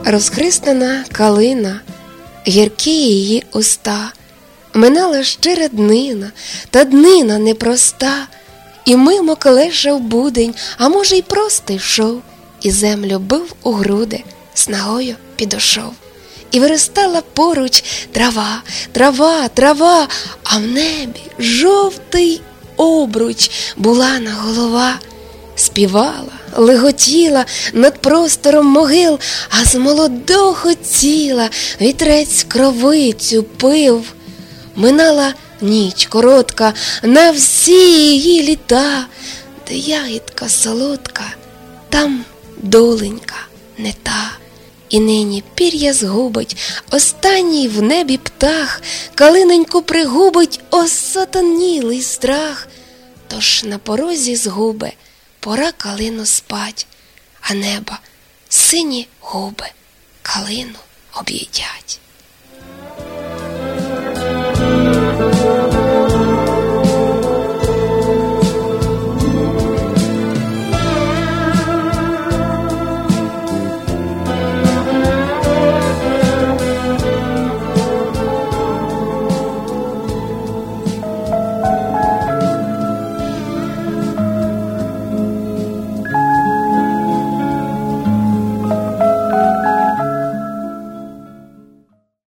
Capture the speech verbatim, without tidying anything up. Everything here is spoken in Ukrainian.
Розхристанна калина, гіркі її уста, минала щира днина, та днина непроста, і мимо колешав будень, а може й просто йшов, і землю бив у груди, снагою підошов. І виростала поруч трава, трава, трава, а в небі жовтий обруч булана голова. Співала, леготіла над простором могил, а з молодого тіла вітрець кровицю пив. Минала ніч коротка на всі її літа, де ягідка солодка, там доленька не та. І нині пір'я згубить останній в небі птах, калиноньку пригубить осатанілий страх. Тож на порозі згуби пора калину спать, а неба сині губи калину об'їдять.